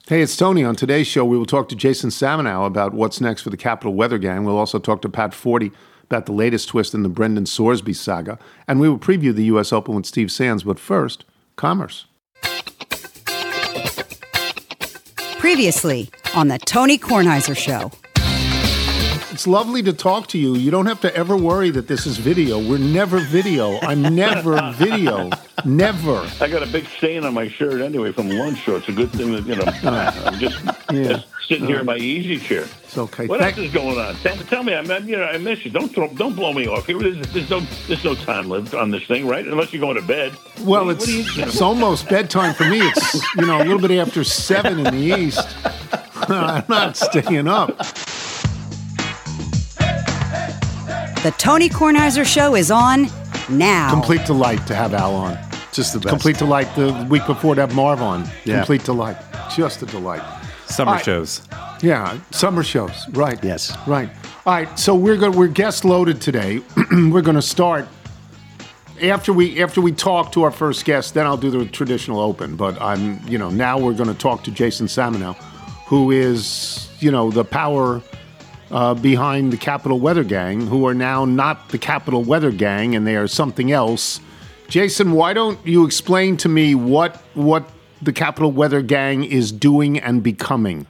Hey, it's Tony. On today's show, we will talk to Jason Samenow about what's next for the Capital Weather Gang. We'll also talk to Pat Forty about the latest twist in the Brendan Sorsby saga. And we will preview the U.S. Open with Steve Sands. But first, commerce. Previously on the Tony Kornheiser Show. It's lovely to talk to you. You don't have to ever worry that this is video. We're never video. I'm never video. Never. I got a big stain on my shirt anyway from lunch, so it's a good thing that, I'm just sitting here in my easy chair. It's okay. What else is going on? Tell me, I miss you. Don't blow me off here. There's no time left on this thing, right? Unless you're going to bed. Well, it's almost bedtime for me. It's, a little bit after 7 in the East. I'm not staying up. The Tony Kornheiser Show is on now. Complete delight to have Al on. Just the best. Complete delight the week before to have Marv on. Yeah. Complete delight. Just a delight. Summer shows. Yeah, summer shows. Right. Yes. Right. All right. So we're guest loaded today. We're going to start after we talk to our first guest. Then I'll do the traditional open. But now we're going to talk to Jason Samenow, who is the power behind the Capital Weather Gang, who are now not the Capital Weather Gang, and they are something else. Jason, why don't you explain to me what the Capital Weather Gang is doing and becoming?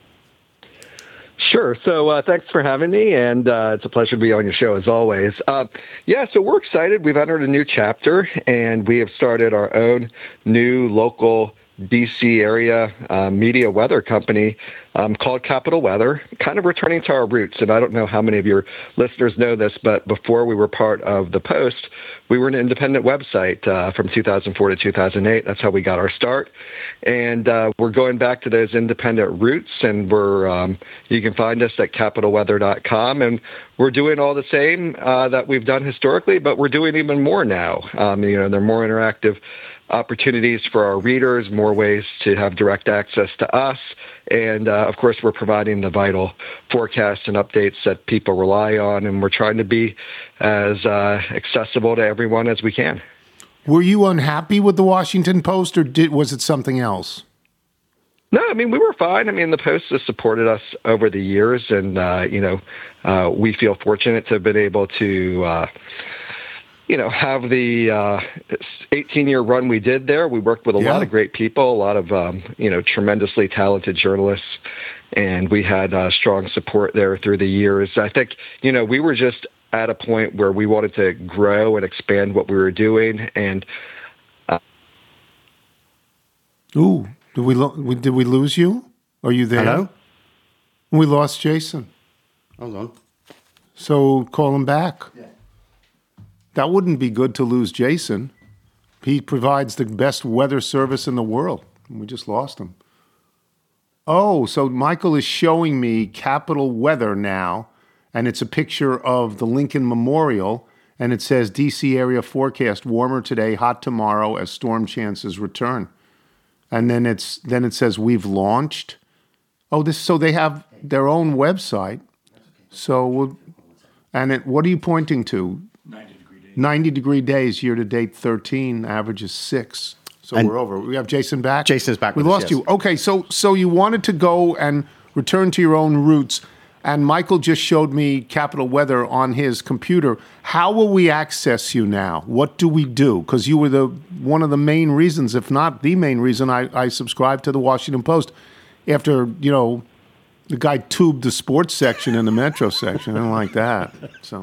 Sure. So thanks for having me, and it's a pleasure to be on your show as always. So we're excited. We've entered a new chapter, and we have started our own new local DC area media weather company called Capital Weather, kind of returning to our roots. And I don't know how many of your listeners know this, but before we were part of the Post, we were an independent website from 2004 to 2008. That's how we got our start. And we're going back to those independent roots, and you can find us at capitalweather.com. And we're doing all the same that we've done historically, but we're doing even more now. There are more interactive opportunities for our readers, more ways to have direct access to us. And, of course, we're providing the vital forecasts and updates that people rely on, and we're trying to be as accessible to everyone as we can. Were you unhappy with the Washington Post, or was it something else? No, we were fine. The Post has supported us over the years, and, we feel fortunate to have been able to have the 18-year run we did there. We worked with a lot of great people, a lot of, tremendously talented journalists, and we had strong support there through the years. I think, we were just at a point where we wanted to grow and expand what we were doing. And did we lose you? Are you there? Hello? We lost Jason. Hold on. So call him back. Yeah. That wouldn't be good to lose Jason. He provides the best weather service in the world. We just lost him. Oh, so Michael is showing me Capital Weather now, and it's a picture of the Lincoln Memorial, and it says DC area forecast warmer today, hot tomorrow as storm chances return. And then it says we've launched. So they have their own website. So what are you pointing to? 90-degree days, year-to-date 13, average is 6. So we're over. We have Jason back? Jason's back We with us, lost you. Okay, so you wanted to go and return to your own roots, and Michael just showed me Capital Weather on his computer. How will we access you now? What do we do? Because you were one of the main reasons, if not the main reason, I subscribed to the Washington Post after, the guy tubed the sports section and the Metro section. I don't like that. So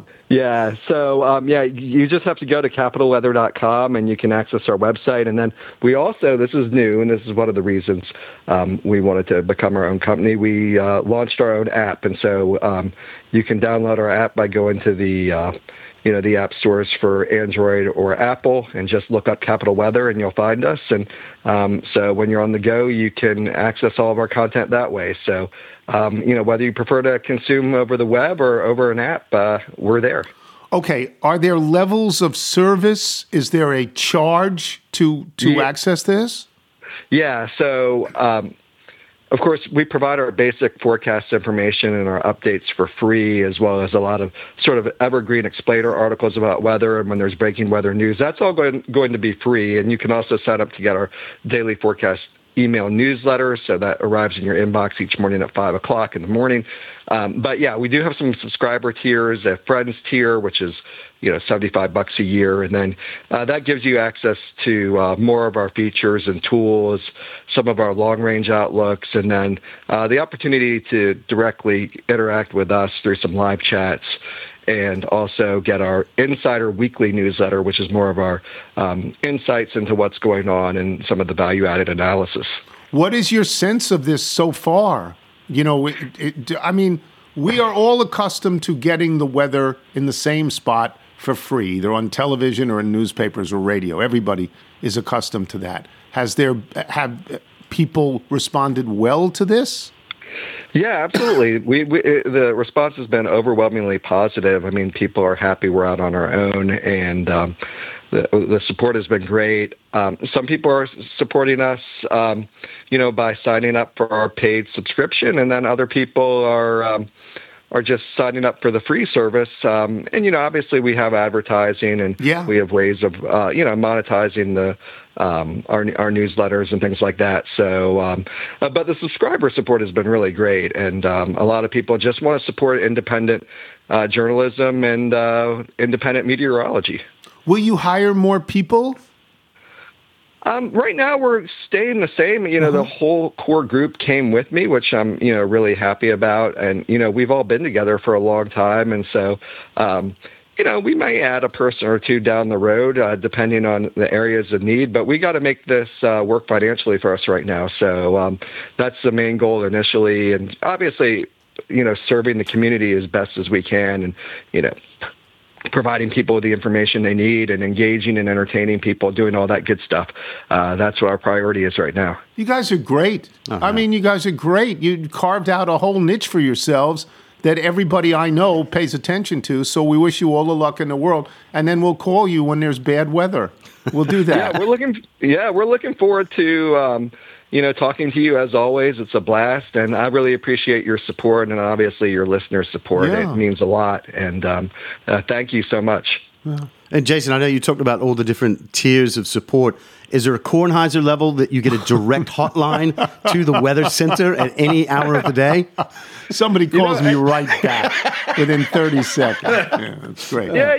you just have to go to capitalweather.com and you can access our website. And then we also, this is new, and this is one of the reasons we wanted to become our own company. We launched our own app, and so you can download our app by going to the app stores for Android or Apple, and just look up Capital Weather and you'll find us. And so when you're on the go, you can access all of our content that way. So, whether you prefer to consume over the web or over an app, we're there. Okay. Are there levels of service? Is there a charge to access this? Yeah. So, of course, we provide our basic forecast information and our updates for free, as well as a lot of sort of evergreen explainer articles about weather and when there's breaking weather news. That's all going to be free, and you can also sign up to get our daily forecast email newsletter, so that arrives in your inbox each morning at 5 o'clock in the morning. But yeah, we do have some subscriber tiers, a Friends tier, which is $75 a year, and then that gives you access to more of our features and tools, some of our long-range outlooks, and then the opportunity to directly interact with us through some live chats, and also get our Insider Weekly newsletter, which is more of our insights into what's going on and some of the value-added analysis. What is your sense of this so far? I mean, we are all accustomed to getting the weather in the same spot for free, either on television or in newspapers or radio. Everybody is accustomed to that. Have people responded well to this? Yeah, absolutely. The response has been overwhelmingly positive. I mean, people are happy we're out on our own, and the support has been great. Some people are supporting us, by signing up for our paid subscription, and then other people are just signing up for the free service. And obviously we have advertising, and we have ways of monetizing our newsletters and things like that. So, but the subscriber support has been really great, and a lot of people just want to support independent journalism and independent meteorology. Will you hire more people? Right now, we're staying the same. The whole core group came with me, which I'm, really happy about. And, we've all been together for a long time. And so, we may add a person or two down the road, depending on the areas of need. But we got to make this work financially for us right now. So that's the main goal initially. And obviously, serving the community as best as we can, and, providing people with the information they need and engaging and entertaining people, doing all that good stuff. That's what our priority is right now. You guys are great. I mean, you guys are great. You carved out a whole niche for yourselves that everybody I know pays attention to. So we wish you all the luck in the world. And then we'll call you when there's bad weather. We'll do that. We're looking forward to, talking to you as always. It's a blast, and I really appreciate your support and obviously your listeners' support. Yeah. It means a lot, and thank you so much. Yeah. And Jason, I know you talked about all the different tiers of support. Is there a Kornheiser level that you get a direct hotline to the Weather Center at any hour of the day? Somebody calls me right back within 30 seconds. Yeah, that's great. Yeah,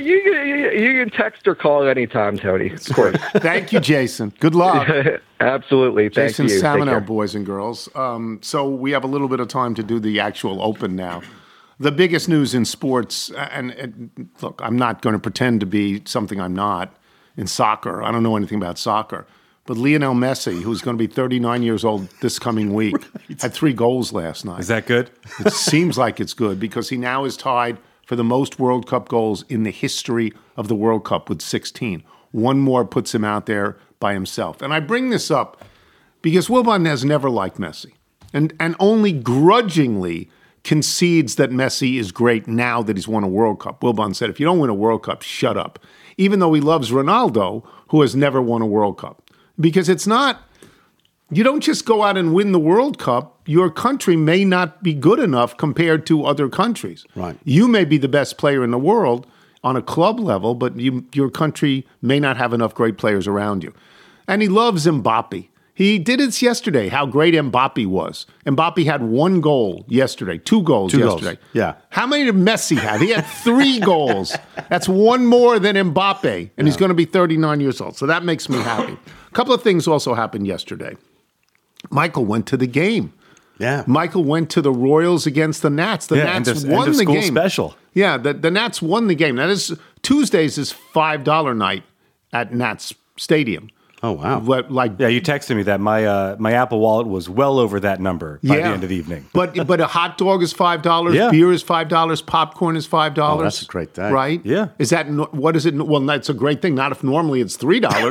you can text or call anytime, Tony. Of course. Thank you, Jason. Good luck. Absolutely. Thank Jason you. Samino, boys and girls. So we have a little bit of time to do the actual Open now. The biggest news in sports, and look, I'm not going to pretend to be something I'm not in soccer. I don't know anything about soccer. But Lionel Messi, who's going to be 39 years old this coming week, had 3 goals last night. Is that good? It seems like it's good because he now is tied for the most World Cup goals in the history of the World Cup with 16. One more puts him out there by himself. And I bring this up because Wilbon has never liked Messi and only grudgingly concedes that Messi is great now that he's won a World Cup. Wilbon said, if you don't win a World Cup, shut up. Even though he loves Ronaldo, who has never won a World Cup. Because it's not, you don't just go out and win the World Cup. Your country may not be good enough compared to other countries. Right. You may be the best player in the world on a club level, but your country may not have enough great players around you. And he loves Mbappe. He did it yesterday, how great Mbappe was. Mbappe had 1 goal yesterday, 2 goals yesterday. Goals. Yeah. How many did Messi have? He had 3 goals. That's 1 more than Mbappe, and he's going to be 39 years old. So that makes me happy. A couple of things also happened yesterday. Michael went to the game. Yeah. Michael went to the Royals against the Nats. The Nats won the game. Special. Yeah, the Nats won the game. That is, Tuesdays is $5 night at Nats Stadium. Oh, wow. Yeah, you texted me that my Apple Wallet was well over that number by the end of the evening. But a hot dog is $5, beer is $5, popcorn is $5. Oh, that's a great day. Right? Yeah. Is that, what is it? Well, that's a great thing. Not if normally it's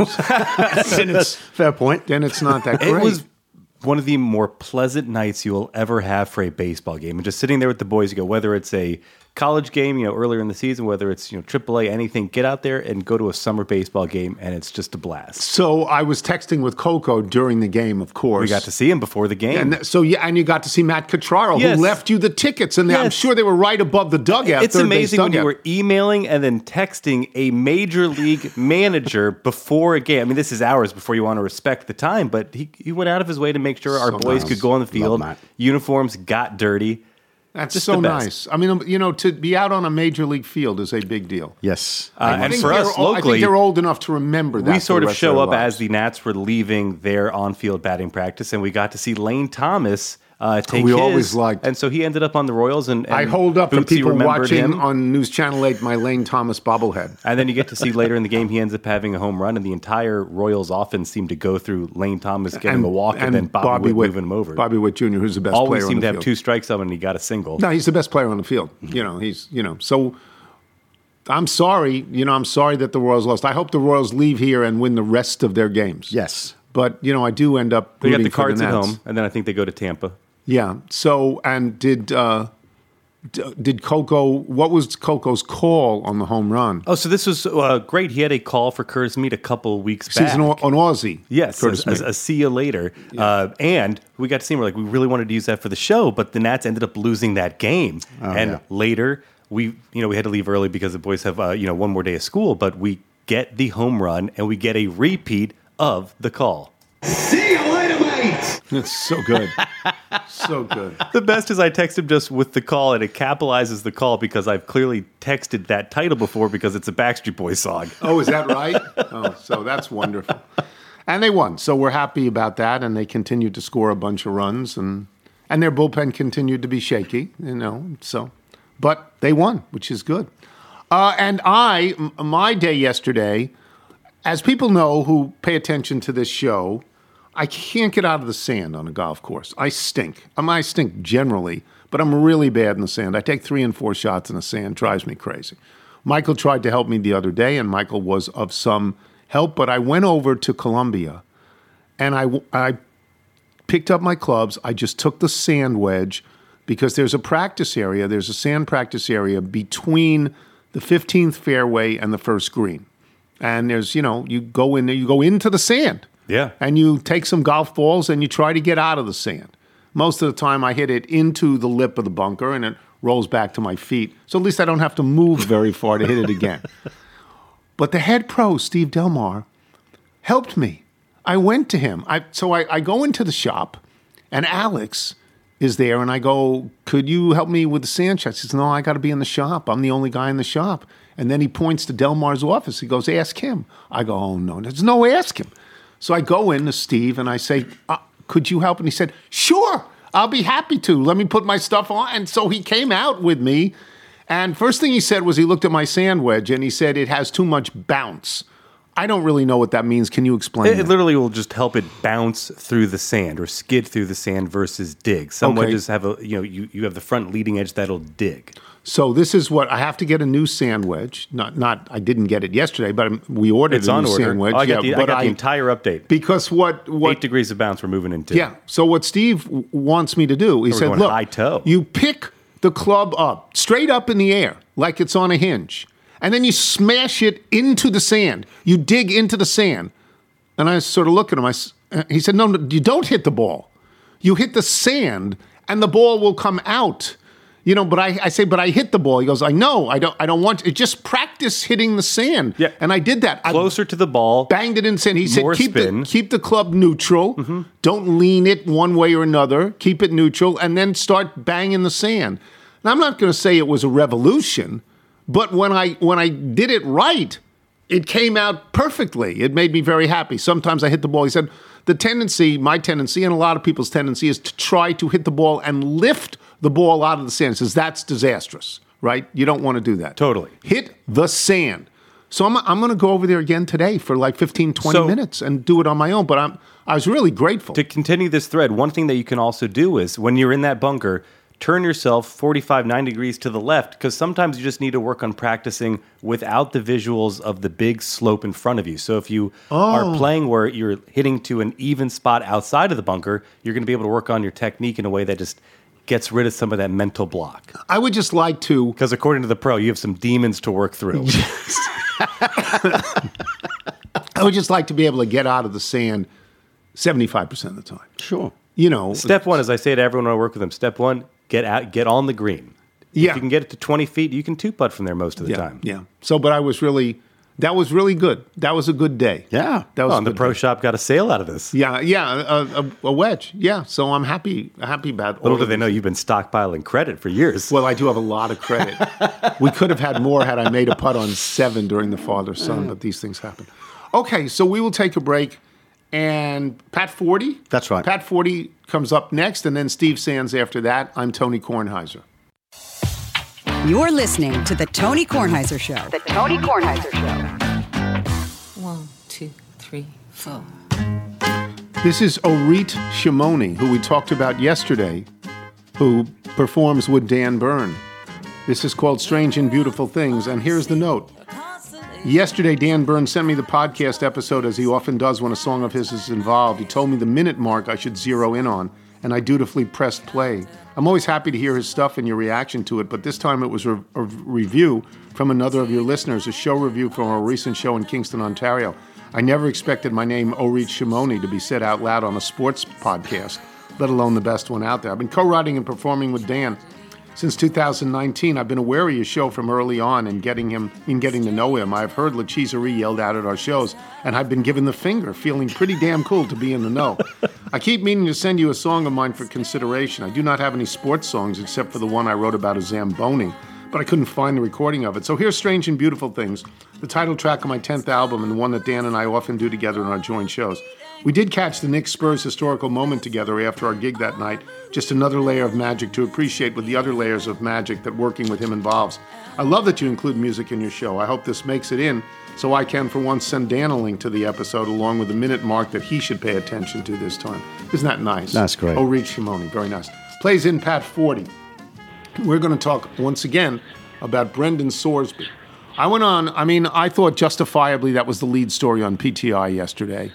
$3. Then it's, fair point. Then it's not that great. It was one of the more pleasant nights you will ever have for a baseball game. And just sitting there with the boys, you go, whether it's a college game, earlier in the season, whether it's AAA, anything, get out there and go to a summer baseball game, and it's just a blast. So I was texting with Coco during the game, of course. We got to see him before the game. And you got to see Matt Catraro, Yes. who left you the tickets, and I'm Yes. sure they were right above the dugout. It's amazing when you were emailing and then texting a major league manager before a game. I mean, this is hours before you want to respect the time, but he went out of his way to make sure our boys could go on the field. Matt. Uniforms got dirty. That's Just so the best. nice. I mean, to be out on a major league field is a big deal. Yes. And think for us I think locally, they're old enough to remember that. we sort for the of rest show their up lives. as the Nats were leaving their on-field batting practice, and we got to see Lane Thomas take we his. always liked. And so he ended up on the Royals. And I hold up for Bootsy people remembered watching him. on News Channel 8 my Lane Thomas bobblehead. And then you get to see later in the game, he ends up having a home run, and the entire Royals offense seemed to go through Lane Thomas getting a walk and then Bobby Witt moving him over. Bobby Witt Jr., who's the best Always player on seemed the to have field. 2 strikes on him, and he got a single. No, he's the best player on the field. So I'm sorry. I'm sorry that the Royals lost. I hope the Royals leave here and win the rest of their games. Yes. But, I do end up They got rooting the for Cards at Nats. home, and then I think they go to Tampa. Yeah. So, and did Coco, what was Coco's call on the home run? Oh, so this was great. He had a call for Curtis Mead a couple weeks back. He's an Aussie. Yes, Curtis Mead. a see you later. And we got to see him. We're like, we really wanted to use that for the show, but the Nats ended up losing that game. Later, we had to leave early because the boys have one more day of school, but we get the home run and we get a repeat of the call. See you later, mate. It's so good. So good. The best is I text him just with the call, and it capitalizes the call because I've clearly texted that title before because it's a Backstreet Boys song. Oh, is that right? Oh, so that's wonderful. And they won, so we're happy about that, and they continued to score a bunch of runs, and their bullpen continued to be shaky, but they won, which is good. And my day yesterday, as people know who pay attention to this show, I can't get out of the sand on a golf course. I stink. I stink generally, but I'm really bad in the sand. I take 3 and 4 shots in the sand. Drives me crazy. Michael tried to help me the other day, and Michael was of some help, but I went over to Columbia, and I picked up my clubs. I just took the sand wedge because there's a practice area. There's a sand practice area between the 15th fairway and the first green. And there's, you go in there, you go into the sand. Yeah. And you take some golf balls and you try to get out of the sand. Most of the time I hit it into the lip of the bunker and it rolls back to my feet. So at least I don't have to move very far to hit it again. But the head pro, Steve Delmar, helped me. I went to him. So I go into the shop and Alex is there and I go, could you help me with the sand shot? He says, no, I got to be in the shop. I'm the only guy in the shop. And then he points to Delmar's office. He goes, ask him. I go, oh, no, there's no ask him. So I go in to Steve and I say, could you help? And he said, sure, I'll be happy to. Let me put my stuff on. And so he came out with me. And first thing he said was he looked at my sand wedge and he said, it has too much bounce. I don't really know what that means. Can you explain It that? literally will just help it bounce through the sand or skid through the sand versus dig. Some Okay. wedges have you have the front leading edge that'll dig. So this is what I have to get a new sand wedge. Not I didn't get it yesterday, but we ordered It's a on new order. sand wedge. I got, Yeah, I but got the entire update. because what 8 degrees of bounce we're moving into. Yeah. So what Steve wants me to do, he We're said, going look, high toe. you pick the club up, straight up in the air, like it's on a hinge, and then you smash it into the sand. You dig into the sand. And I sort of look at him. He said, no, you don't hit the ball. You hit the sand, and the ball will come out. But I say, but I hit the ball. He goes, I know, I don't want to. Just practice hitting the sand. Yeah. And I did that. Closer to the ball. Banged it in the sand. He said, More keep spin. the club neutral. Mm-hmm. Don't lean it one way or another. Keep it neutral, and then start banging the sand. Now, I'm not going to say it was a revolution, but when I did it right, it came out perfectly. It made me very happy. Sometimes I hit the ball. He said, my tendency, and a lot of people's tendency is to try to hit the ball and lift the ball out of the sand. He says, that's disastrous, right? You don't want to do that. Totally. Hit the sand. So I'm going to go over there again today for like 15, 20 minutes and do it on my own. But I was really grateful. To continue this thread, one thing that you can also do is when you're in that bunker, turn yourself 45, 90 degrees to the left, because sometimes you just need to work on practicing without the visuals of the big slope in front of you. So if you are playing where you're hitting to an even spot outside of the bunker, you're going to be able to work on your technique in a way that just gets rid of some of that mental block. I would just like to... Because according to the pro, you have some demons to work through. I would just like to be able to get out of the sand 75% of the time. Sure. You know... Step one, as I say to everyone when I work with them, step one, get out, get on the green. Yeah. If you can get it to 20 feet, you can two-putt from there most of the time. Yeah. So, but I was really... That was really good. That was a good day. Yeah. That was Oh, and the good pro day. shop got a sale out of this. Yeah, a wedge. Yeah, so I'm happy about all Little do of they this. know you've been stockpiling credit for years. Well, I do have a lot of credit. We could have had more had I made a putt on 7 during the father-son, but these things happen. Okay, so we will take a break. And Pat 40? That's right. Pat 40 comes up next, and then Steve Sands after that. I'm Tony Kornheiser. You're listening to The Tony Kornheiser Show. The Tony Kornheiser Show. 1, 2, 3, 4. This is Orit Shimoni, who we talked about yesterday, who performs with Dan Byrne. This is called Strange and Beautiful Things, and here's the note. Yesterday, Dan Byrne sent me the podcast episode, as he often does when a song of his is involved. He told me the minute mark I should zero in on, and I dutifully pressed play. I'm always happy to hear his stuff and your reaction to it, but this time it was a review from another of your listeners, a show review from a recent show in Kingston, Ontario. I never expected my name, Orit Shimoni, to be said out loud on a sports podcast, let alone the best one out there. I've been co-writing and performing with Dan since 2019. I've been aware of your show from early on and getting to know him. I've heard Lacheserie yelled out at our shows, and I've been given the finger, feeling pretty damn cool to be in the know. I keep meaning to send you a song of mine for consideration. I do not have any sports songs except for the one I wrote about a Zamboni, but I couldn't find the recording of it. So here's Strange and Beautiful Things, the title track of my 10th album and the one that Dan and I often do together in our joint shows. We did catch the Knicks Spurs historical moment together after our gig that night, just another layer of magic to appreciate with the other layers of magic that working with him involves. I love that you include music in your show. I hope this makes it in so I can for once send Dan a link to the episode along with the minute mark that he should pay attention to this time. Isn't that nice? That's great. Orit Shimoni, very nice. Plays in Pat 40. We're going to talk once again about Brendan Sorsby. I thought justifiably that was the lead story on PTI yesterday.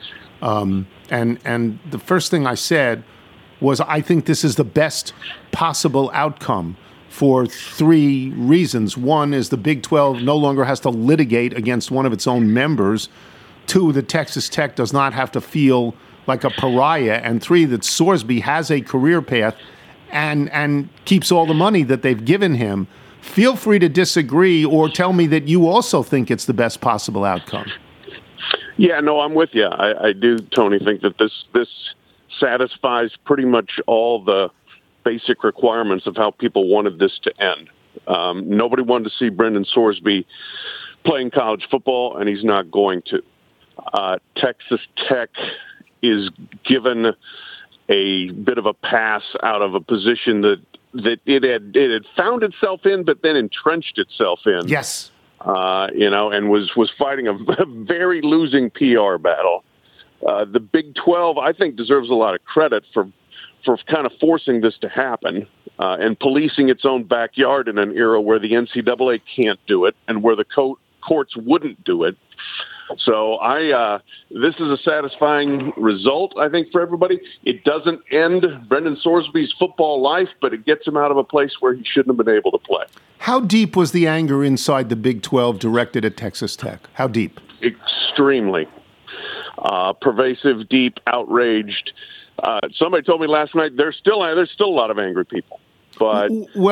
And the first thing I said was I think this is the best possible outcome for 3 reasons. One is the Big 12 no longer has to litigate against one of its own members. 2, that Texas Tech does not have to feel like a pariah. And 3, that Sorsby has a career path and keeps all the money that they've given him. Feel free to disagree or tell me that you also think it's the best possible outcome. Yeah, no, I'm with you. I do, Tony, think that this satisfies pretty much all the basic requirements of how people wanted this to end. Nobody wanted to see Brendan Sorsby playing college football, and he's not going to. Texas Tech is given a bit of a pass out of a position that it had found itself in, but then entrenched itself in. Yes. And was fighting a very losing PR battle. The Big 12, I think, deserves a lot of credit for kind of forcing this to happen and policing its own backyard in an era where the NCAA can't do it and where the courts wouldn't do it. So this is a satisfying result, I think, for everybody. It doesn't end Brendan Sorsby's football life, but it gets him out of a place where he shouldn't have been able to play. How deep was the anger inside the Big 12 directed at Texas Tech? How deep? Extremely. Pervasive, deep, outraged. Somebody told me last night there's still a lot of angry people. But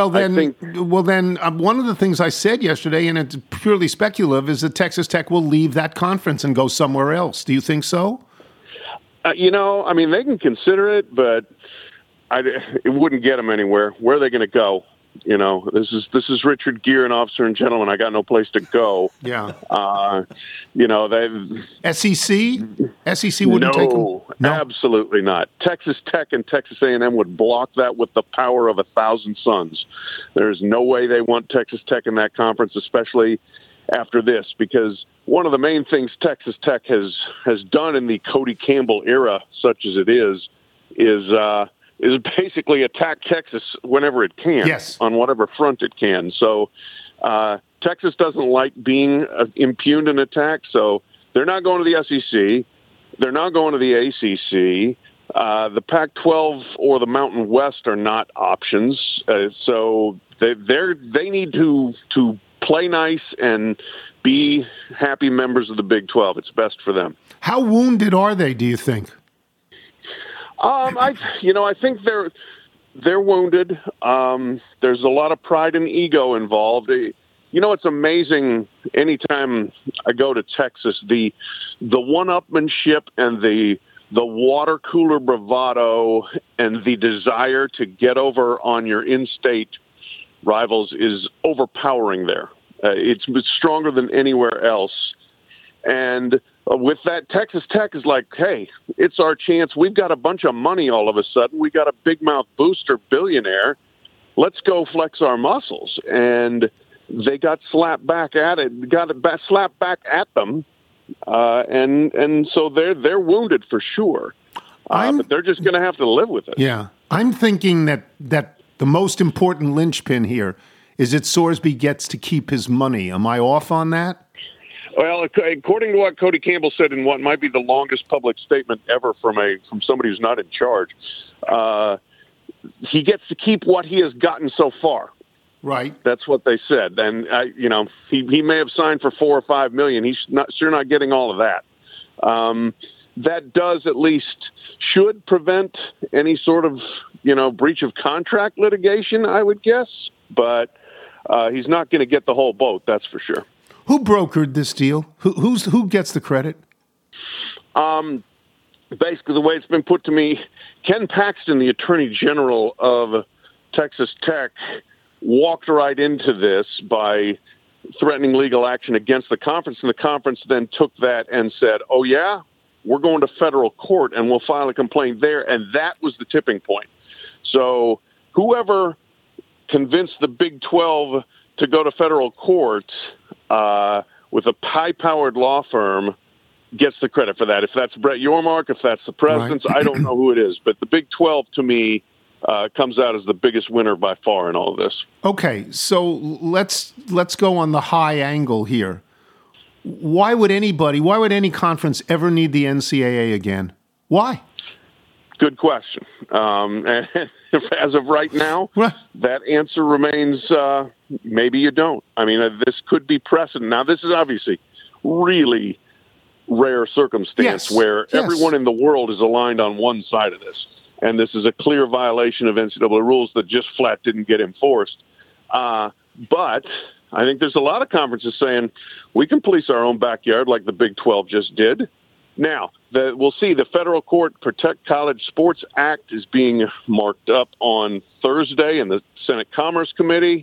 one of the things I said yesterday, and it's purely speculative, is that Texas Tech will leave that conference and go somewhere else. Do you think so? They can consider it, but it wouldn't get them anywhere. Where are they going to go? This is Richard Gere, an officer and gentleman. I got no place to go. Yeah. SEC wouldn't take them. No, absolutely not. Texas Tech and Texas A&M would block that with the power of 1,000 suns. There's no way they want Texas Tech in that conference, especially after this, because one of the main things Texas Tech has done in the Cody Campbell era, such as it is basically attack Texas whenever it can, yes, on whatever front it can. So Texas doesn't like being impugned and attacked, so they're not going to the SEC. They're not going to the ACC. The Pac-12 or the Mountain West are not options, so they need to play nice and be happy members of the Big 12. It's best for them. How wounded are they, do you think? I think they're wounded. There's a lot of pride and ego involved. It's amazing. Anytime I go to Texas, the one-upmanship and the water cooler bravado and the desire to get over on your in-state rivals is overpowering there. It's stronger than anywhere else. And with that, Texas Tech is like, hey, it's our chance. We've got a bunch of money all of a sudden. We got a big mouth booster billionaire. Let's go flex our muscles. And they got slapped back at them. And so they're wounded for sure. But they're just going to have to live with it. Yeah. I'm thinking that the most important linchpin here is that Sorsby gets to keep his money. Am I off on that? Well, according to what Cody Campbell said in what might be the longest public statement ever from somebody who's not in charge, he gets to keep what he has gotten so far. Right. That's what they said. And he may have signed for $4 or $5 million. He's not getting all of that. That does at least should prevent any sort of breach of contract litigation, I would guess. But he's not going to get the whole boat. That's for sure. Who brokered this deal? Who gets the credit? Basically, the way it's been put to me, Ken Paxton, the Attorney General of Texas Tech, walked right into this by threatening legal action against the conference, and the conference then took that and said, oh, yeah, we're going to federal court, and we'll file a complaint there, and that was the tipping point. So whoever convinced the Big 12 to go to federal court with a high-powered law firm gets the credit for that. If that's Brett Yormark, if that's the presidents, right. I don't know who it is. But the Big 12, to me, comes out as the biggest winner by far in all of this. Okay, so let's go on the high angle here. Why would any conference ever need the NCAA again? Why? Good question. And as of right now, that answer remains maybe you don't. I mean, this could be precedent. Now, this is obviously really rare circumstance where everyone in the world is aligned on one side of this. And this is a clear violation of NCAA rules that just flat didn't get enforced. But I think there's a lot of conferences saying we can police our own backyard like the Big 12 just did. Now, we'll see. The Federal Court Protect College Sports Act is being marked up on Thursday in the Senate Commerce Committee.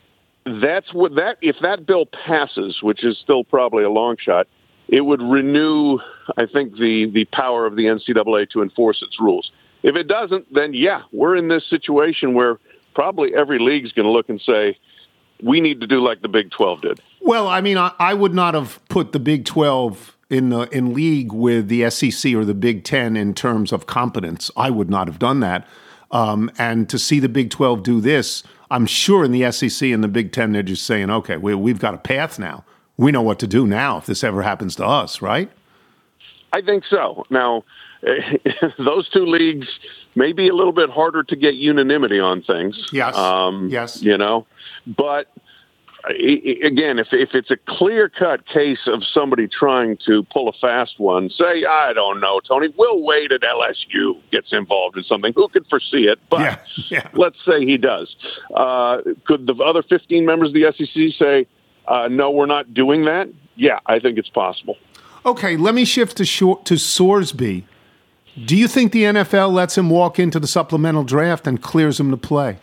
If that bill passes, which is still probably a long shot, it would renew, I think, the power of the NCAA to enforce its rules. If it doesn't, then we're in this situation where probably every league's going to look and say, we need to do like the Big 12 did. Well, I mean, I would not have put the Big 12 in league with the SEC or the Big 10 in terms of competence. I would not have done that. And to see the Big 12 do this, I'm sure in the SEC and the Big 10, they're just saying, okay, we've got a path now. We know what to do now if this ever happens to us, right? I think so. Now, those two leagues may be a little bit harder to get unanimity on things. Yes. Yes. But again, if it's a clear-cut case of somebody trying to pull a fast one, say, I don't know, Tony, we'll wait at LSU gets involved in something. Who could foresee it? But let's say he does. Could the other 15 members of the SEC say, no, we're not doing that? Yeah, I think it's possible. Okay, let me shift to Sorsby. Do you think the NFL lets him walk into the supplemental draft and clears him to play?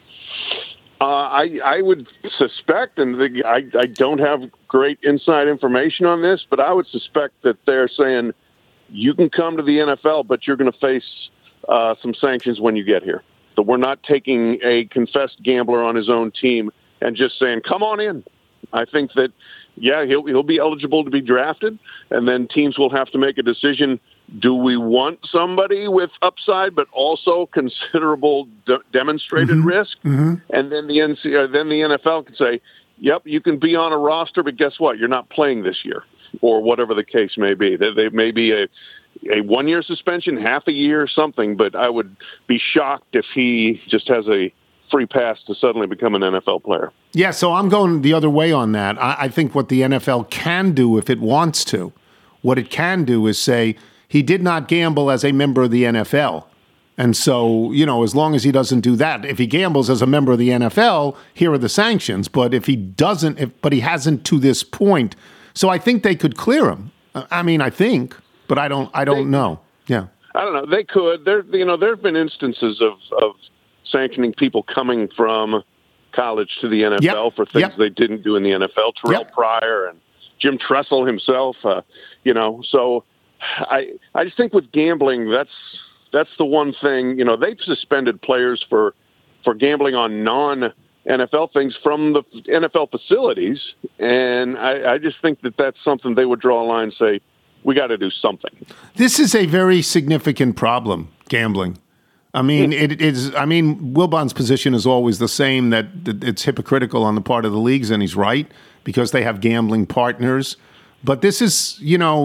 I would suspect, and I don't have great inside information on this, but I would suspect that they're saying you can come to the NFL, but you're going to face some sanctions when you get here. So we're not taking a confessed gambler on his own team and just saying, come on in. I think that, he'll be eligible to be drafted, and then teams will have to make a decision. Do we want somebody with upside but also considerable demonstrated risk? Mm-hmm. And then the NFL can say, yep, you can be on a roster, but guess what? You're not playing this year, or whatever the case may be. There may be a 1-year suspension, half a year, something. But I would be shocked if he just has a free pass to suddenly become an NFL player. Yeah, so I'm going the other way on that. I think what the NFL can do if it wants to, what it can do is say he did not gamble as a member of the NFL. And so, as long as he doesn't do that, if he gambles as a member of the NFL, here are the sanctions. But if he doesn't, but he hasn't to this point. So I think they could clear him. I think, but I don't know. Yeah. I don't know. They could. There have been instances of sanctioning people coming from college to the NFL for things they didn't do in the NFL. Terrell Pryor and Jim Tressel himself. So I just think with gambling, that's the one thing. They've suspended players for gambling on non-NFL things from the NFL facilities, and I just think that's something they would draw a line and say, we got to do something. This is a very significant problem, gambling. It is. Wilbon's position is always the same, that it's hypocritical on the part of the leagues, and he's right, because they have gambling partners. But this is,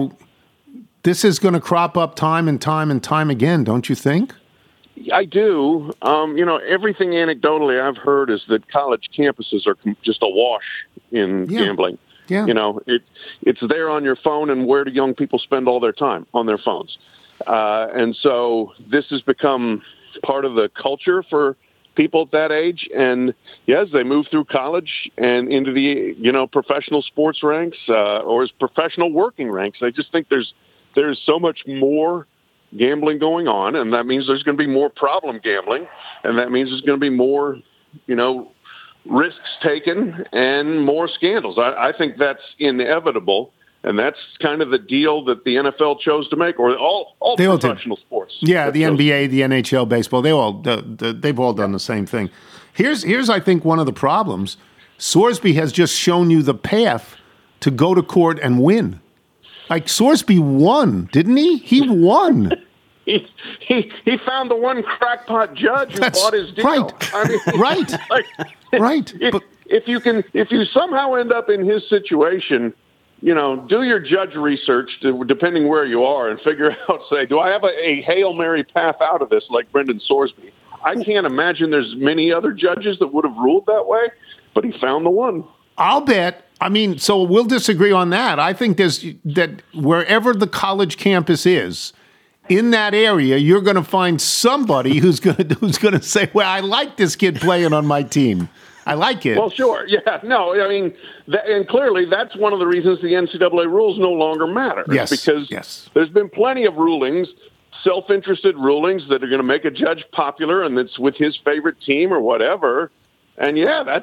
this is going to crop up time and time again, don't you think? I do. Everything anecdotally I've heard is that college campuses are just awash in gambling. Yeah. It's there on your phone, and where do young people spend all their time? On their phones. And so this has become part of the culture for people at that age. And yes, they move through college and into the, professional sports ranks, or as professional working ranks. I just think there's so much more gambling going on, and that means there's going to be more problem gambling, and that means there's going to be more, risks taken and more scandals. I think that's inevitable. And that's kind of the deal that the NFL chose to make, or all professional sports. Yeah, the NBA, the NHL, baseball, they've all done the same thing. Here's I think one of the problems. Sorsby has just shown you the path to go to court and win. Like Sorsby won, didn't he? He won. He found the one crackpot judge who bought his deal. Right. Right. If you somehow end up in his situation, do your judge research, depending where you are, and figure out, say, do I have a Hail Mary path out of this like Brendan Sorsby? I can't imagine there's many other judges that would have ruled that way, but he found the one. I'll bet. So we'll disagree on that. I think that wherever the college campus is, in that area, you're going to find somebody who's going to say, well, I like this kid playing on my team. I like it. Well, sure. Yeah. No, and clearly that's one of the reasons the NCAA rules no longer matter. Yes. Because there's been plenty of rulings, self-interested rulings that are going to make a judge popular, and it's with his favorite team or whatever. And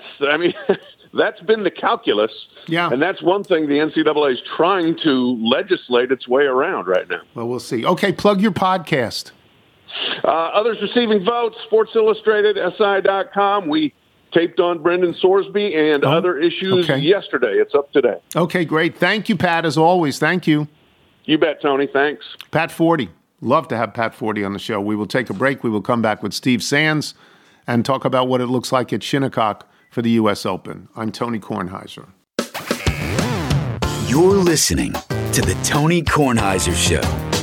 that's been the calculus. Yeah. And that's one thing the NCAA is trying to legislate its way around right now. Well, we'll see. Okay, plug your podcast. Others receiving votes, Sports Illustrated, SI.com. We taped on Brendan Sorsby and other issues yesterday. It's up today. Okay, great. Thank you, Pat, as always. Thank you. You bet, Tony. Thanks. Pat Forty. Love to have Pat Forty on the show. We will take a break. We will come back with Steve Sands and talk about what it looks like at Shinnecock for the U.S. Open. I'm Tony Kornheiser. You're listening to The Tony Kornheiser Show.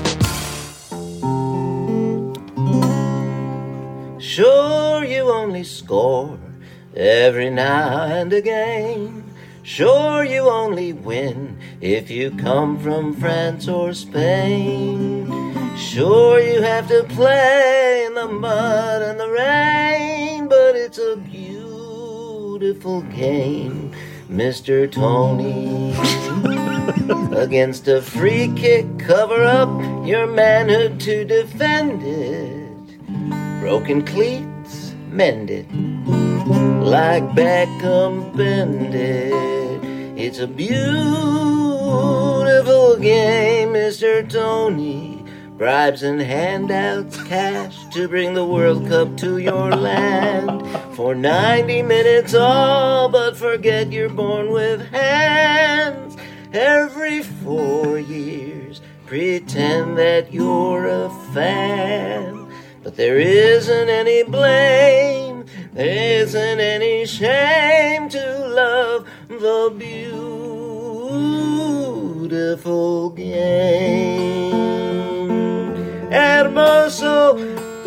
Sure, you only score every now and again. Sure, you only win if you come from France or Spain. Sure, you have to play in the mud and the rain, but it's a beautiful game, Mr. Tony. Against a free kick, cover up your manhood to defend it. Broken cleats, mend it. Like Beckham, bend it. It's a beautiful game, Mr. Tony. Bribes and handouts, cash to bring the World Cup to your land. For 90 minutes all, but forget you're born with hands. Every 4 years, pretend that you're a fan. But there isn't any blame, there isn't any shame to love the beautiful game. hermoso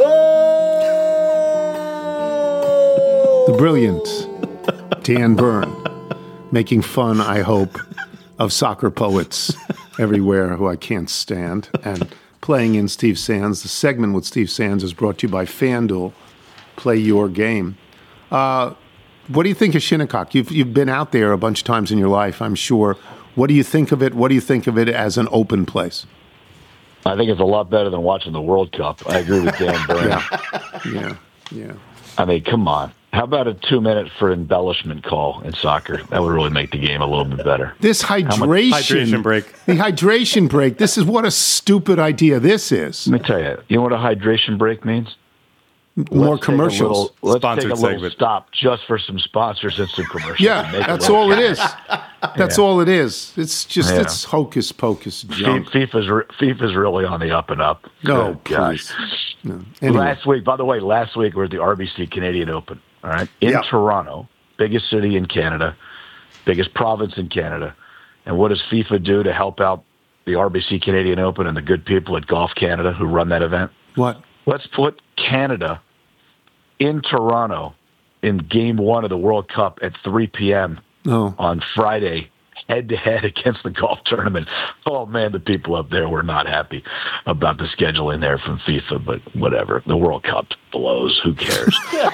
gol. The brilliant Dan Byrne, making fun, I hope, of soccer poets everywhere who I can't stand, and playing in Steve Sands. The segment with Steve Sands is brought to you by FanDuel. Play your game. What do you think of Shinnecock? You've been out there a bunch of times in your life, I'm sure. What do you think of it? What do you think of it as an open place? I think it's a lot better than watching the World Cup. I agree with Dan Byrne. Yeah. I mean, come on. How about a 2-minute for embellishment call in soccer? That would really make the game a little bit better. This hydration break. The hydration break. This is what a stupid idea this is. Let me tell you. You know what a hydration break means? More commercials. Let's take a little stop just for some sponsors and some commercials. Yeah, that's all it is. That's all it is. It's just it's hocus pocus junk. FIFA's really on the up and up. No, please. No. Anyway. Last week we're at the RBC Canadian Open. All right, in Toronto, biggest city in Canada, biggest province in Canada. And what does FIFA do to help out the RBC Canadian Open and the good people at Golf Canada who run that event? What? Let's put Canada in Toronto in Game 1 of the World Cup at 3 p.m. On Friday, head-to-head against the golf tournament. Oh, man, the people up there were not happy about the scheduling there from FIFA, but whatever. The World Cup blows. Who cares?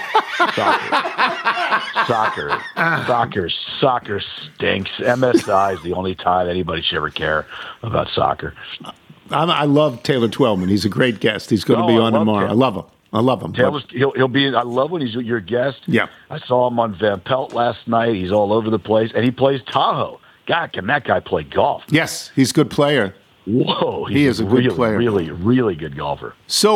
Soccer stinks. MSI is the only time anybody should ever care about soccer. I love Taylor Twellman. He's a great guest. He's going to be on tomorrow. I love him. He'll be. I love when he's your guest. Yeah. I saw him on Van Pelt last night. He's all over the place, and he plays Tahoe. God, can that guy play golf? Yes, he's a good player. Whoa, he is a good player. Really, really good golfer. So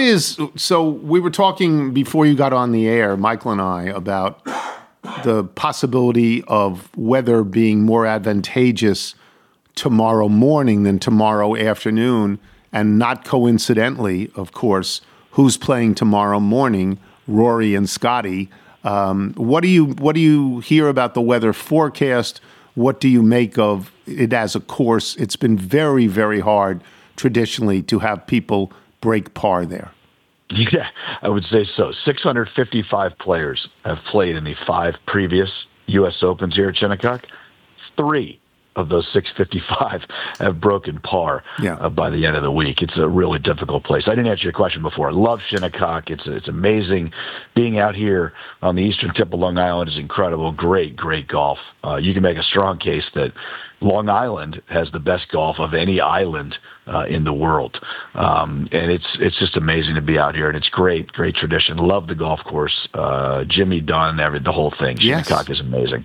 we were talking before you got on the air, Michael and I, about the possibility of weather being more advantageous tomorrow morning than tomorrow afternoon, and not coincidentally, of course, who's playing tomorrow morning, Rory and Scotty. What do you hear about the weather forecast? What do you make of it as a course? It's been very, very hard traditionally to have people break par there. Yeah, I would say so. 655 players have played in the 5 previous U.S. Opens here at Shinnecock. 3 of those 655 have broken par by the end of the week. It's a really difficult place. I didn't answer your question before. I love Shinnecock. It's amazing. Being out here on the eastern tip of Long Island is incredible. Great golf. You can make a strong case that Long Island has the best golf of any island in the world. And it's just amazing to be out here, and it's great tradition. Love the golf course. Jimmy Dunn, the whole thing. Shinnecock is amazing.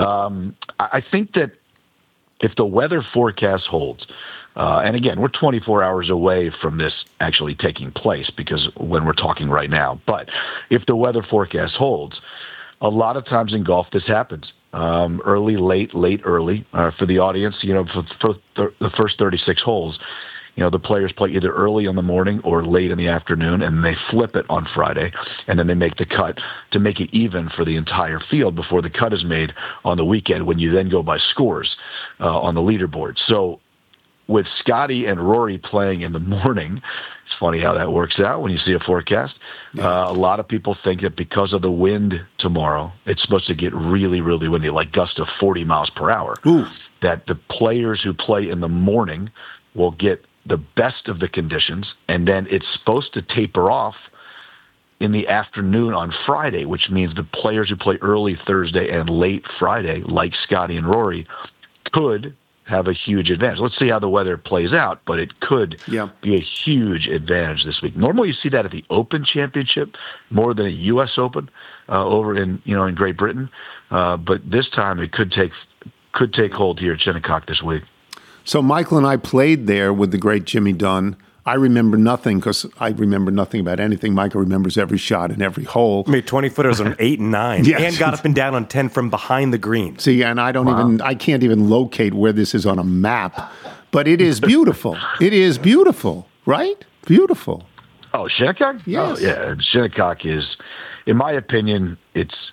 I think that if the weather forecast holds, and again, we're 24 hours away from this actually taking place because when we're talking right now, but if the weather forecast holds, a lot of times in golf this happens. Early, late, early. For the audience, for the first 36 holes, the players play either early in the morning or late in the afternoon, and they flip it on Friday, and then they make the cut to make it even for the entire field before the cut is made on the weekend when you then go by scores on the leaderboard. So with Scotty and Rory playing in the morning, it's funny how that works out when you see a forecast. A lot of people think that because of the wind tomorrow, it's supposed to get really, really windy, like gusts of 40 miles per hour, that the players who play in the morning will get the best of the conditions, and then it's supposed to taper off in the afternoon on Friday, which means the players who play early Thursday and late Friday, like Scotty and Rory, could have a huge advantage. Let's see how the weather plays out, but it could be a huge advantage this week. Normally you see that at the Open Championship more than a U.S. Open over in Great Britain, but this time it could take hold here at Shinnecock this week. So Michael and I played there with the great Jimmy Dunn. I remember nothing because I remember nothing about anything. Michael remembers every shot and every hole. Made 20-footers on 8 and 9, and got up and down on 10 from behind the green. See, and I can't even locate where this is on a map, but it is beautiful. It is beautiful, right? Beautiful. Oh, Shinnecock? Yes. Oh, yeah. Shinnecock is, in my opinion, it's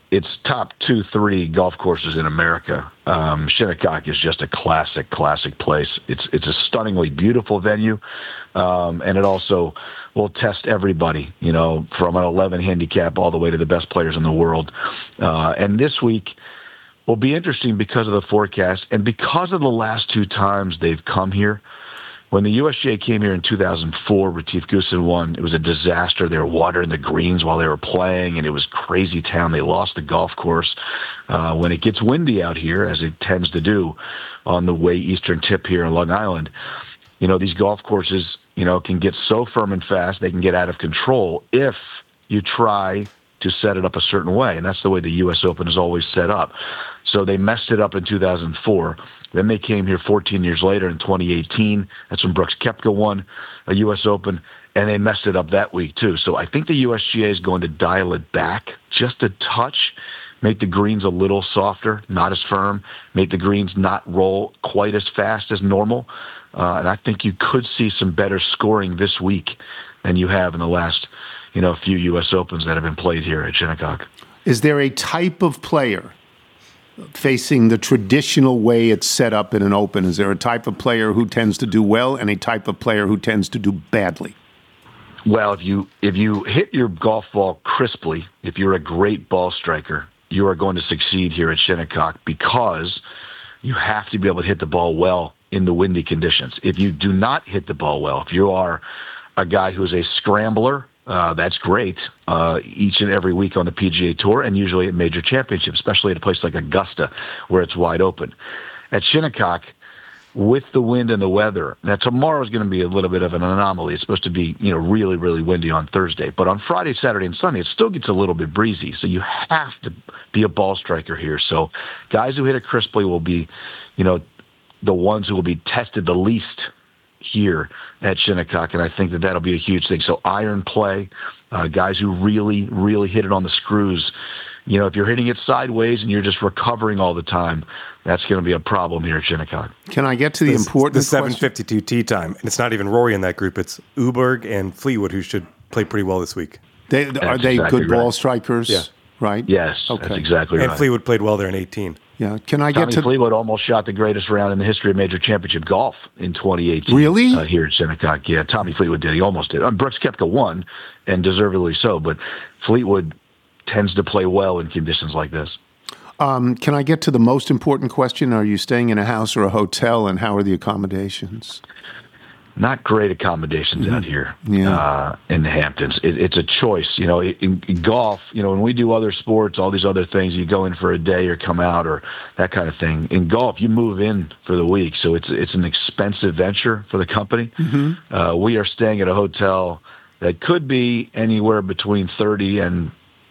it's top 2-3 golf courses in America. Shinnecock is just a classic place. It's a stunningly beautiful venue, and it also will test everybody, from an 11 handicap all the way to the best players in the world. And this week will be interesting because of the forecast and because of the last 2 times they've come here. When the USGA came here in 2004, Retief Goosen won. It was a disaster. They were watering the greens while they were playing, and it was crazy town. They lost the golf course. When it gets windy out here, as it tends to do on the way eastern tip here in Long Island, these golf courses, can get so firm and fast, they can get out of control if you try to set it up a certain way. And that's the way the U.S. Open is always set up. So they messed it up in 2004. Then they came here 14 years later in 2018. That's when Brooks Koepka won a U.S. Open, and they messed it up that week too. So I think the USGA is going to dial it back just a touch, make the greens a little softer, not as firm, make the greens not roll quite as fast as normal. And I think you could see some better scoring this week than you have in the last, few U.S. Opens that have been played here at Shinnecock. Is there a type of player facing the traditional way it's set up in an Open? Is there a type of player who tends to do well and a type of player who tends to do badly? Well, if you hit your golf ball crisply, if you're a great ball striker, you are going to succeed here at Shinnecock because you have to be able to hit the ball well in the windy conditions. If you do not hit the ball well, if you are a guy who's a scrambler, that's great each and every week on the PGA Tour and usually at major championships, especially at a place like Augusta where it's wide open. At Shinnecock, with the wind and the weather, now tomorrow is going to be a little bit of an anomaly. It's supposed to be, really, really windy on Thursday. But on Friday, Saturday, and Sunday, it still gets a little bit breezy. So you have to be a ball striker here. So guys who hit it crisply will be, the ones who will be tested the least here at Shinnecock, and I think that that'll be a huge thing. So iron play, guys who really, really hit it on the screws. If you're hitting it sideways and you're just recovering all the time, that's going to be a problem here at Shinnecock. Can I get to the important the 7:52 tee time? And it's not even Rory in that group. It's Uberg and Fleetwood who should play pretty well this week. Are they exactly good ball strikers? Yeah. Right? Yes, okay. That's exactly right. And Fleetwood played well there in 18. Yeah. Can I get to Fleetwood almost shot the greatest round in the history of major championship golf in 2018. Really? Here at Shinnecock. Yeah, Tommy Fleetwood did. He almost did. Brooks Koepka won, and deservedly so, but Fleetwood tends to play well in conditions like this. Can I get to the most important question? Are you staying in a house or a hotel, and how are the accommodations? Not great accommodations out here in the Hamptons. It's a choice. In golf, when we do other sports, all these other things, you go in for a day or come out or that kind of thing. In golf, you move in for the week, so it's an expensive venture for the company. Mm-hmm. We are staying at a hotel that could be anywhere between 30 and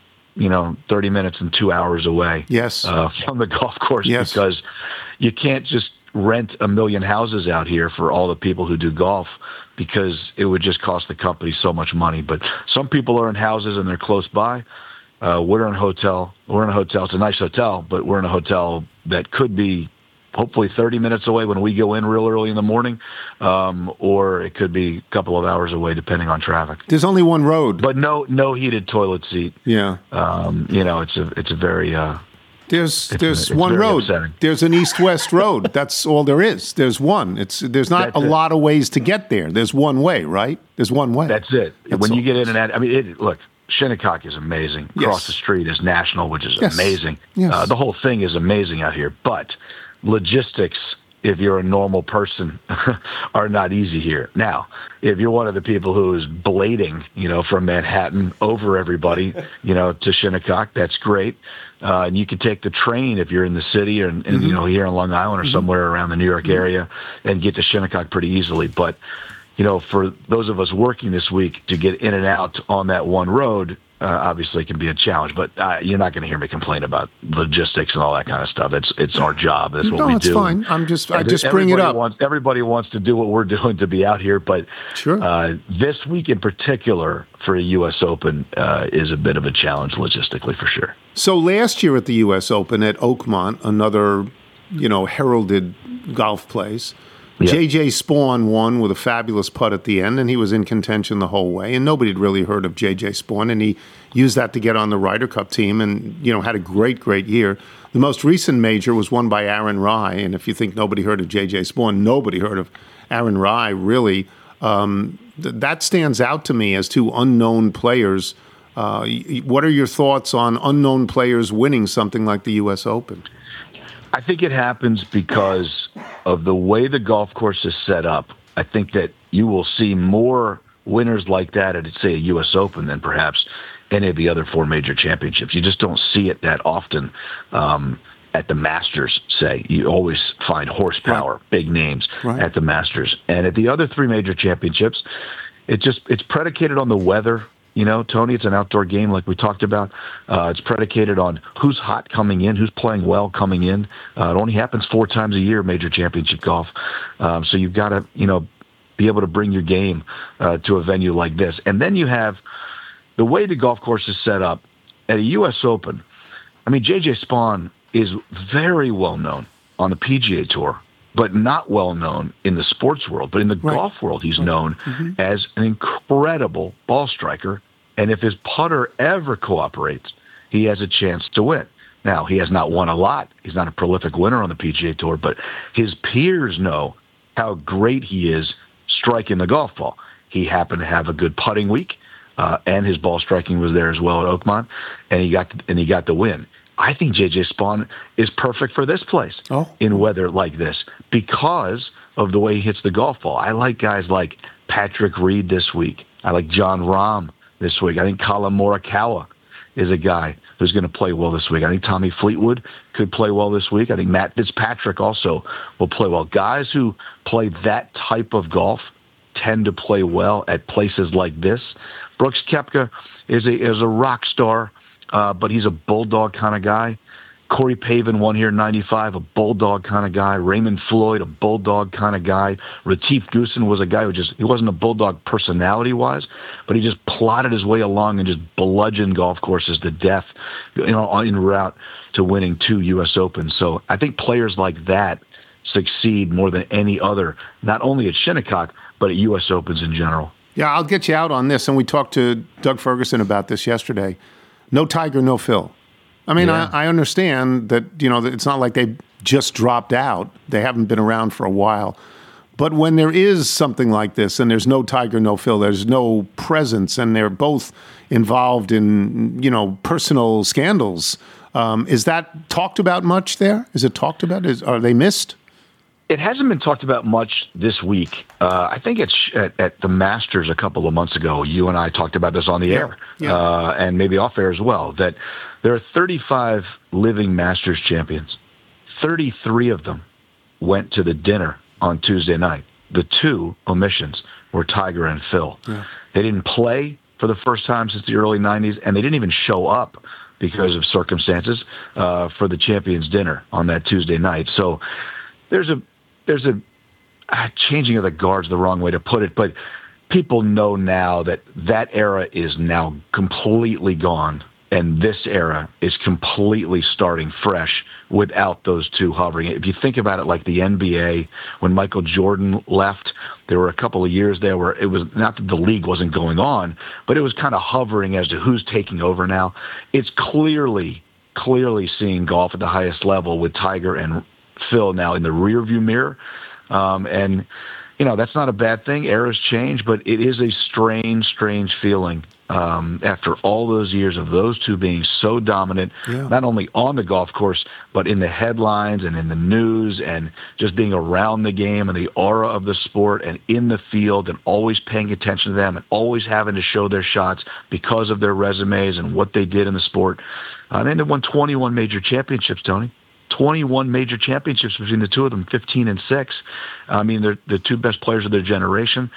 30 minutes and 2 hours away. Yes. From the golf course, yes. Because you can't just rent a million houses out here for all the people who do golf because it would just cost the company so much money. But some people are in houses and they're close by. We're in a hotel. It's a nice hotel, but we're in a hotel that could be hopefully 30 minutes away when we go in real early in the morning, or it could be a couple of hours away depending on traffic. There's only one road. But no heated toilet seat. Yeah. It's a very... There's one road. Upsetting. There's an east-west road. That's all there is. There's one. There's not a lot of ways to get there. There's one way, right? There's one way. That's it. When you get in and out, look, Shinnecock is amazing. Yes. Across the street is National, which is amazing. Yes. The whole thing is amazing out here. But logistics, if you're a normal person, are not easy here. Now, if you're one of the people who is blading, from Manhattan over everybody, to Shinnecock, that's great. And you can take the train if you're in the city or here in Long Island or somewhere around the New York area and get to Shinnecock pretty easily. But, for those of us working this week to get in and out on that one road, obviously it can be a challenge, but you're not going to hear me complain about logistics and all that kind of stuff. It's our job. That's what we do. No, it's fine. I just bring it up. Everybody wants to do what we're doing to be out here, but sure. This week in particular for a U.S. Open is a bit of a challenge logistically for sure. So last year at the U.S. Open at Oakmont, another, heralded golf place, J.J. Spawn won with a fabulous putt at the end, and he was in contention the whole way. And nobody had really heard of J.J. Spawn, and he used that to get on the Ryder Cup team and, had a great, great year. The most recent major was won by Aaron Rai, and if you think nobody heard of J.J. Spawn, nobody heard of Aaron Rai, really. That stands out to me as two unknown players. What are your thoughts on unknown players winning something like the U.S. Open? I think it happens because of the way the golf course is set up. I think that you will see more winners like that at, say, a U.S. Open than perhaps any of the other 4 major championships. You just don't see it that often at the Masters, say. You always find horsepower, big names at the Masters. And at the other 3 major championships, it's predicated on the weather. Tony, it's an outdoor game like we talked about. It's predicated on who's hot coming in, who's playing well coming in. It only happens 4 times a year, major championship golf. So you've got to, be able to bring your game to a venue like this. And then you have the way the golf course is set up at a U.S. Open. I mean, J.J. Spawn is very well known on the PGA Tour, but not well known in the sports world. But in the golf world, he's known as an incredible ball striker. And if his putter ever cooperates, he has a chance to win. Now, he has not won a lot. He's not a prolific winner on the PGA Tour, but his peers know how great he is striking the golf ball. He happened to have a good putting week, and his ball striking was there as well at Oakmont, and he got the win. I think J.J. Spawn is perfect for this place in weather like this because of the way he hits the golf ball. I like guys like Patrick Reed this week. I like John Rahm this week. I think Colin Morikawa is a guy who's going to play well this week. I think Tommy Fleetwood could play well this week. I think Matt Fitzpatrick also will play well. Guys who play that type of golf tend to play well at places like this. Brooks Koepka is a rock star. But he's a bulldog kind of guy. Corey Pavin won here in 95, a bulldog kind of guy. Raymond Floyd, a bulldog kind of guy. Retief Goosen was a guy he wasn't a bulldog personality-wise, but he just plodded his way along and just bludgeoned golf courses to death, en route to winning 2 U.S. Opens. So I think players like that succeed more than any other, not only at Shinnecock, but at U.S. Opens in general. Yeah, I'll get you out on this, and we talked to Doug Ferguson about this yesterday. No Tiger, no Phil. I mean, I understand that, it's not like they just dropped out. They haven't been around for a while. But when there is something like this and there's no Tiger, no Phil, there's no presence, and they're both involved in, personal scandals, is that talked about much there? Is it talked about? Are they missed? It hasn't been talked about much this week. I think it's at the Masters a couple of months ago. You and I talked about this on the air, and maybe off air as well, that there are 35 living Masters champions. 33 of them went to the dinner on Tuesday night. The 2 omissions were Tiger and Phil. Yeah. They didn't play for the first time since the early 90s, and they didn't even show up because of circumstances for the champions dinner on that Tuesday night. So there's a changing of the guard's the wrong way to put it, but people know now that era is now completely gone, and this era is completely starting fresh without those 2 hovering. If you think about it like the NBA, when Michael Jordan left, there were a couple of years there where it was not that the league wasn't going on, but it was kind of hovering as to who's taking over now. It's clearly seeing golf at the highest level with Tiger and Phil now in the rearview mirror. And, that's not a bad thing. Eras change, but it is a strange feeling after all those years of those 2 being so dominant, not only on the golf course, but in the headlines and in the news and just being around the game and the aura of the sport and in the field and always paying attention to them and always having to show their shots because of their resumes and what they did in the sport. And they won 21 major championships, Tony. 21 major championships between the 2 of them, 15 and 6. I mean, they're the 2 best players of their generation.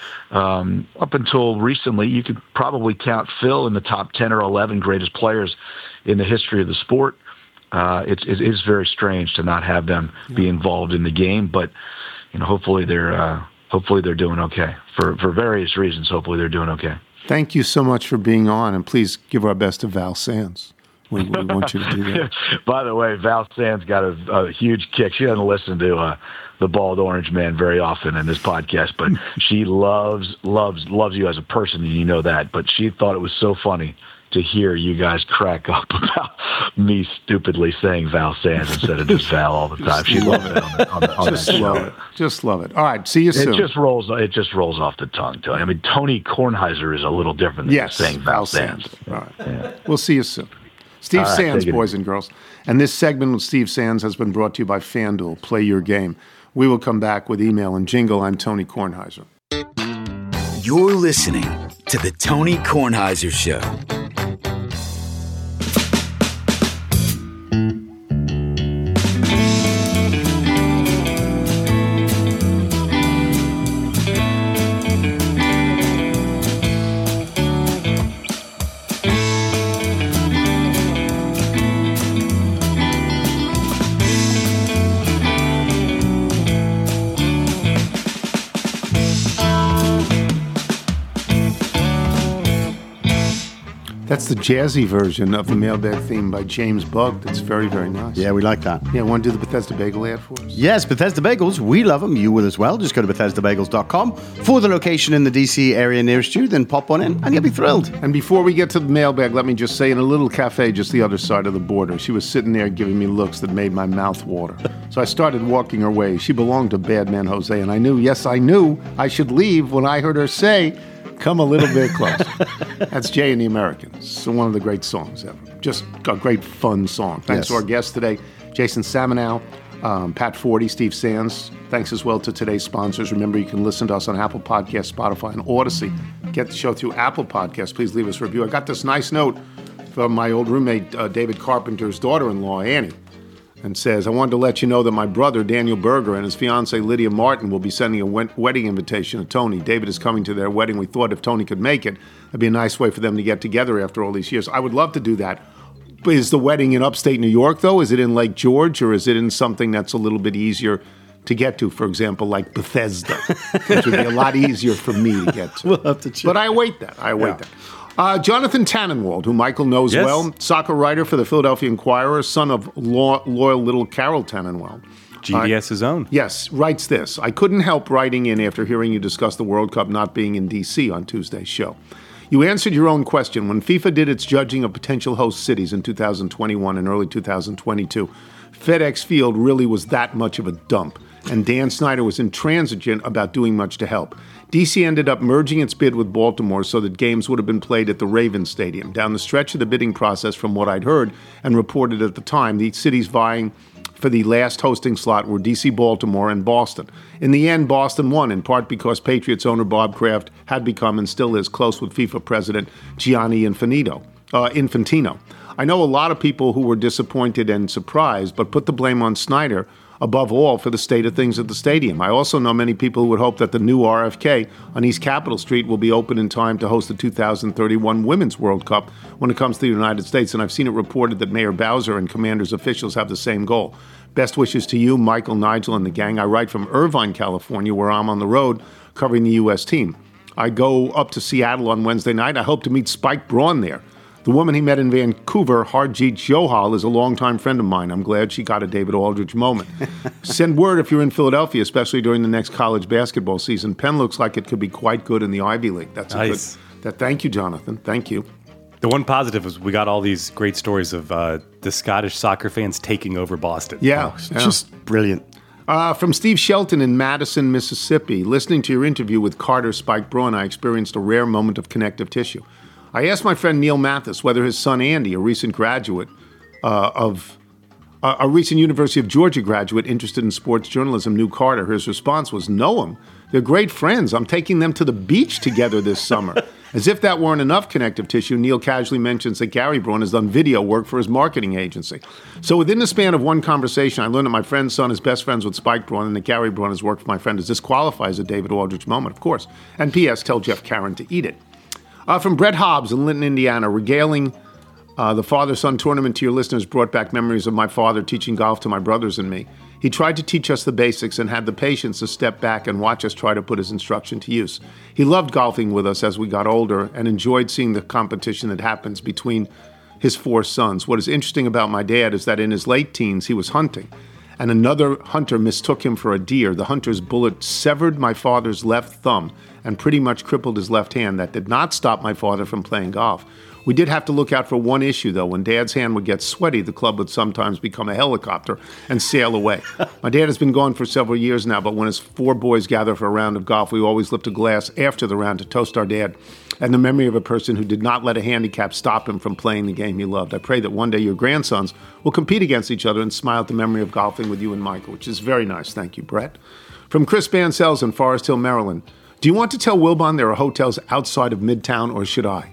Up until recently, you could probably count Phil in the top 10 or 11 greatest players in the history of the sport. It is very strange to not have them be involved in the game, but hopefully they're doing okay for various reasons. Hopefully they're doing okay. Thank you so much for being on, and please give our best to Val Sands. We want you to do that. By the way, Val Sands got a huge kick. She doesn't listen to the Bald Orange Man very often in this podcast, but she loves you as a person, and you know that. But she thought it was so funny to hear you guys crack up about me stupidly saying Val Sands instead of just Val all the time. She loved it on that show. Just love it. All right, see you soon. It just rolls off the tongue. I mean, Tony Kornheiser is a little different than saying Val Sands. All right. Yeah. We'll see you soon. Steve Sands, boys and girls. And this segment with Steve Sands has been brought to you by FanDuel. Play your game. We will come back with email and jingle. I'm Tony Kornheiser. You're listening to the Tony Kornheiser Show. That's the jazzy version of the mailbag theme by James Bugg. That's very, very nice. Yeah, we like that. Yeah, want to do the Bethesda Bagel ad for us? Yes, Bethesda Bagels. We love them. You will as well. Just go to BethesdaBagels.com for the location in the D.C. area nearest you. Then pop on in and you'll be thrilled. And before we get to the mailbag, let me just say, in a little cafe just the other side of the border, she was sitting there giving me looks that made my mouth water. So I started walking her way. She belonged to Bad Man Jose, and I knew I should leave when I heard her say, "Come a little bit closer." That's Jay and the Americans. So one of the great songs ever. Just a great, fun song. Thanks to our guests today, Jason Samenow, Pat Forty, Steve Sands. Thanks as well to today's sponsors. Remember, you can listen to us on Apple Podcasts, Spotify, and Odyssey. Get the show through Apple Podcasts. Please leave us a review. I got this nice note from my old roommate, David Carpenter's daughter-in-law, Annie, and says, "I wanted to let you know that my brother, Daniel Berger, and his fiancée, Lydia Martin, will be sending a wedding invitation to Tony. David is coming to their wedding. We thought if Tony could make it, it'd be a nice way for them to get together after all these years." I would love to do that. But is the wedding in upstate New York, though? Is it in Lake George, or is it in something that's a little bit easier to get to, for example, like Bethesda, which would be a lot easier for me to get to? We'll have to check. But I await that. Jonathan Tannenwald, who Michael knows well, soccer writer for the Philadelphia Inquirer, son of loyal little Carol Tannenwald. GBS's own. Yes, writes this. "I couldn't help writing in after hearing you discuss the World Cup not being in D.C. on Tuesday's show. You answered your own question. When FIFA did its judging of potential host cities in 2021 and early 2022, FedEx Field really was that much of a dump, and Dan Snyder was intransigent about doing much to help. DC ended up merging its bid with Baltimore so that games would have been played at the Ravens Stadium. Down the stretch of the bidding process, from what I'd heard and reported at the time, the cities vying for the last hosting slot were D.C., Baltimore, and Boston. In the end, Boston won, in part because Patriots owner Bob Kraft had become and still is close with FIFA president Gianni Infantino. I know a lot of people who were disappointed and surprised, but put the blame on Snyder above all for the state of things at the stadium. I also know many people who would hope that the new RFK on East Capitol Street will be open in time to host the 2031 Women's World Cup when it comes to the United States, and I've seen it reported that Mayor Bowser and Commanders officials have the same goal. Best wishes to you, Michael, Nigel, and the gang. I write from Irvine, California, where I'm on the road covering the U.S. team. I go up to Seattle on Wednesday night. I hope to meet Spike Braun there. The woman he met in Vancouver, Harjeet Johal, is a longtime friend of mine. I'm glad she got a David Aldridge moment. Send word if you're in Philadelphia, especially during the next college basketball season. Penn looks like it could be quite good in the Ivy League. That's nice. Thank you, Jonathan. Thank you. The one positive is we got all these great stories of the Scottish soccer fans taking over Boston. Yeah. Just brilliant. From Steve Shelton in Madison, Mississippi. Listening to your interview with Carter Spike Braun, I experienced a rare moment of connective tissue. I asked my friend Neil Mathis whether his son Andy, a recent graduate a recent University of Georgia graduate interested in sports journalism, knew Carter. His response was, "Know him. They're great friends. I'm taking them to the beach together this summer." As if that weren't enough connective tissue, Neil casually mentions that Gary Braun has done video work for his marketing agency. So within the span of one conversation, I learned that my friend's son is best friends with Spike Braun and that Gary Braun has worked for my friend. Does this qualify as a David Aldridge moment? Of course. And P.S. Tell Jeff Caron to eat it. From Brett Hobbs in Linton, Indiana, regaling the father-son tournament to your listeners brought back memories of my father teaching golf to my brothers and me. He tried to teach us the basics and had the patience to step back and watch us try to put his instruction to use. He loved golfing with us as we got older and enjoyed seeing the competition that happens between his 4 sons. What is interesting about my dad is that in his late teens, he was hunting, and another hunter mistook him for a deer. The hunter's bullet severed my father's left thumb and pretty much crippled his left hand. That did not stop my father from playing golf. We did have to look out for one issue, though. When Dad's hand would get sweaty, the club would sometimes become a helicopter and sail away. My dad has been gone for several years now, but when his 4 boys gather for a round of golf, we always lift a glass after the round to toast our dad and the memory of a person who did not let a handicap stop him from playing the game he loved. I pray that one day your grandsons will compete against each other and smile at the memory of golfing with you and Michael, which is very nice. Thank you, Brett. From Chris Bansells in Forest Hill, Maryland. Do you want to tell Wilbon there are hotels outside of Midtown, or should I?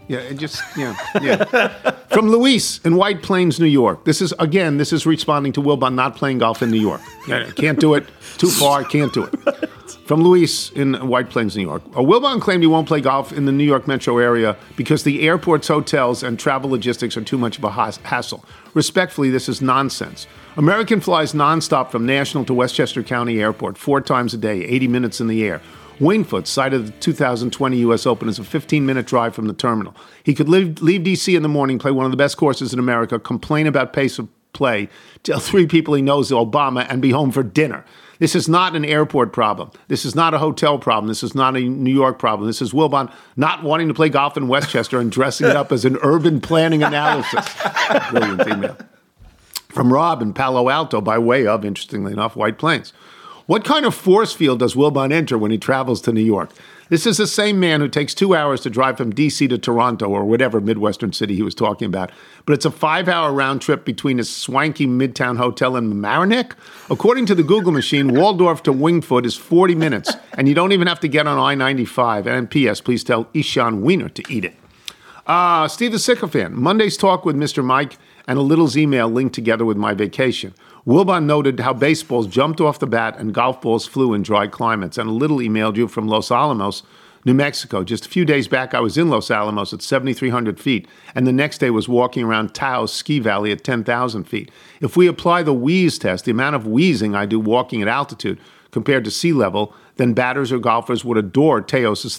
Yeah. From Luis in White Plains, New York. This is responding to Wilbon not playing golf in New York. Can't do it. Too far. Can't do it. From Luis in White Plains, New York. Wilbon claimed he won't play golf in the New York metro area because the airports, hotels, and travel logistics are too much of a hassle. Respectfully, this is nonsense. American flies nonstop from National to Westchester County Airport 4 times a day, 80 minutes in the air. Wingfoot, site of the 2020 U.S. Open, is a 15-minute drive from the terminal. He could leave D.C. in the morning, play one of the best courses in America, complain about pace of play, tell 3 people he knows Obama, and be home for dinner. This is not an airport problem. This is not a hotel problem. This is not a New York problem. This is Wilbon not wanting to play golf in Westchester and dressing it up as an urban planning analysis. Brilliant email. From Rob in Palo Alto, by way of, interestingly enough, White Plains. What kind of force field does Wilbon enter when he travels to New York? This is the same man who takes 2 hours to drive from D.C. to Toronto or whatever Midwestern city he was talking about. But it's a 5-hour round trip between his swanky Midtown hotel in Mamaroneck. According to the Google machine, Waldorf to Wingfoot is 40 minutes, and you don't even have to get on I-95. And P.S., please tell Ishan Wiener to eat it. Steve the Sycophant. Monday's talk with Mr. Mike and a Little's email linked together with my vacation. Wilbon noted how baseballs jumped off the bat and golf balls flew in dry climates. And a Little emailed you from Los Alamos, New Mexico. Just a few days back, I was in Los Alamos at 7,300 feet, and the next day was walking around Taos Ski Valley at 10,000 feet. If we apply the wheeze test, the amount of wheezing I do walking at altitude compared to sea level, then batters or golfers would adore Taos'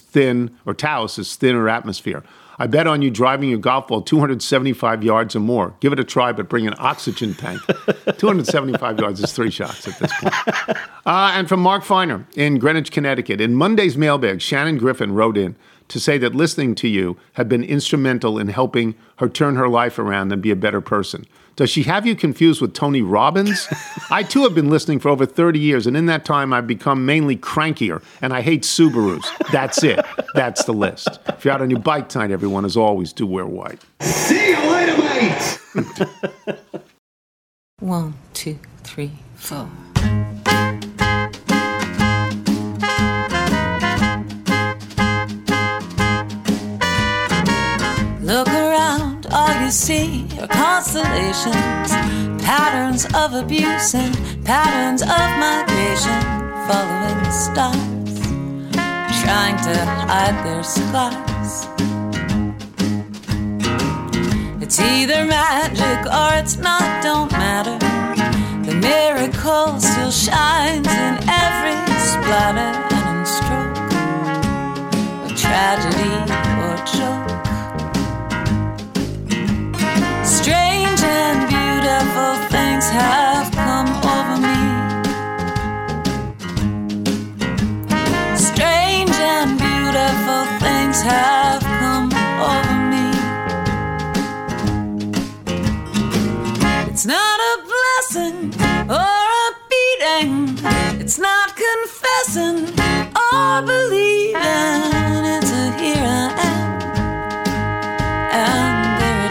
thinner atmosphere. I bet on you driving your golf ball 275 yards or more. Give it a try, but bring an oxygen tank. 275 yards is 3 shots at this point. And from Mark Feiner in Greenwich, Connecticut. In Monday's mailbag, Shannon Griffin wrote in to say that listening to you had been instrumental in helping her turn her life around and be a better person. Does she have you confused with Tony Robbins? I, too, have been listening for over 30 years, and in that time, I've become mainly crankier, and I hate Subarus. That's it. That's the list. If you're out on your bike tonight, everyone, as always, do wear white. See you later, mate! 1, 2, 3, 4. Look around, all you see are constellations, patterns of abuse and patterns of migration, following the stars, trying to hide their scars. It's either magic or it's not, don't matter. The miracle still shines in every splatter and stroke of tragedy or joke. Strange and beautiful things have come over me. Strange and beautiful things have come over me. It's not a blessing or a beating. It's not confessing or believing. It's a here I am. And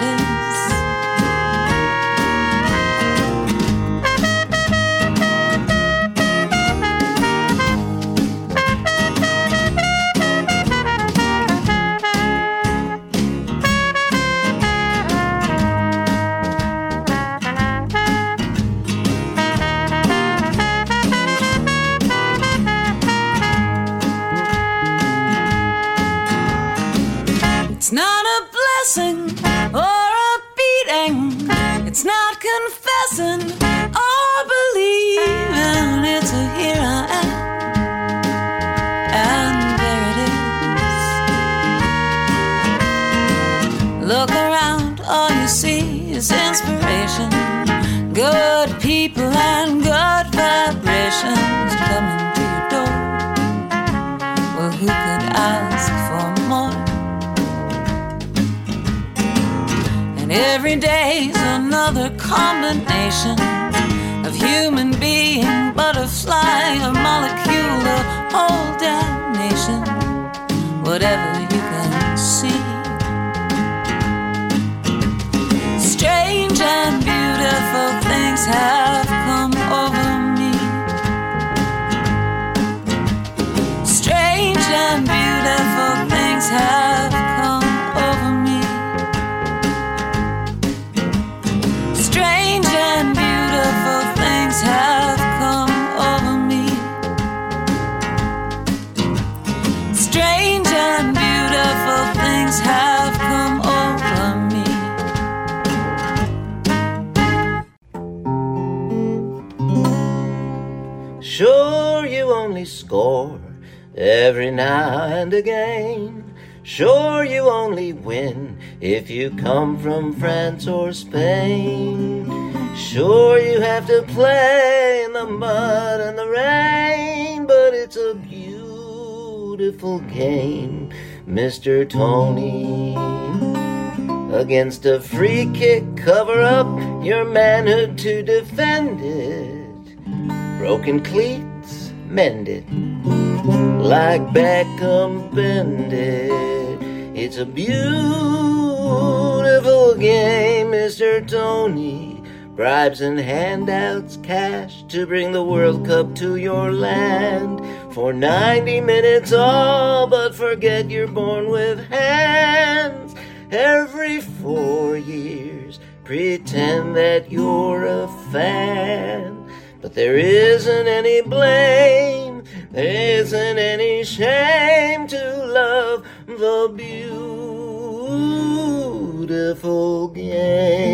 it's not a blessing or a beating. It's not confessing or believing. It's a here I am. And there it is. Look around, all you see inspiration. Good people and good vibrations coming to your door. Well, who could ask for more? And every day's another combination of human being, butterfly, a molecule, a whole damnation. Whatever you can see. Strange and beautiful things have come over me. Strange and beautiful things have come over me. Strange and beautiful things have come over me. Strange and beautiful things have come over me. Sure, you only score every now and again. Sure, you only win if you come from France or Spain. Sure, you have to play in the mud and the rain, but it's a beautiful game, Mr. Tony. Against a free kick, cover up your manhood to defend it. Broken cleats, mend it. Like Beckham, bend it. It's a beautiful game, Mr. Tony. Bribes and handouts, cash to bring the World Cup to your land. For 90 minutes all, but forget you're born with hands. Every 4 years, pretend that you're a fan. But there isn't any blame, there isn't any shame to love the beautiful game.